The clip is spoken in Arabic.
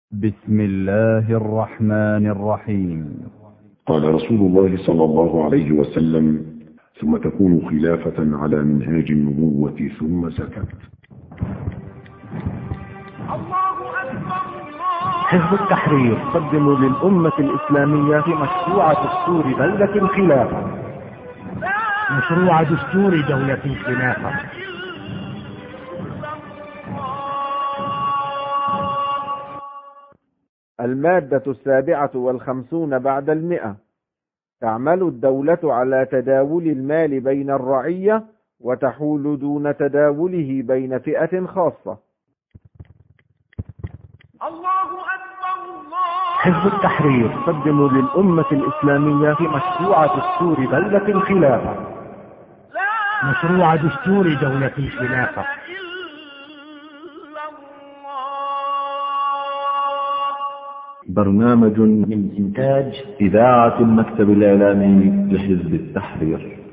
بسم الله الرحمن الرحيم. قال رسول الله صلى الله عليه وسلم: ثم تكون خلافة على منهاج النبوة ثم سكت. حزب التحرير يقدم للأمة الإسلامية مشروع دستور دولة الخلافة. مشروع دستور دولة الخلافة. المادة 57 بعد 100. تعمل الدولة على تداول المال بين الرعية وتحول دون تداوله بين فئة خاصة. حزب التحرير يقدم للأمة الإسلامية مشروع دستور دولة الخلافة. مشروع دستور دولة الخلافة. برنامج من إنتاج إذاعة المكتب الإعلامي لحزب التحرير.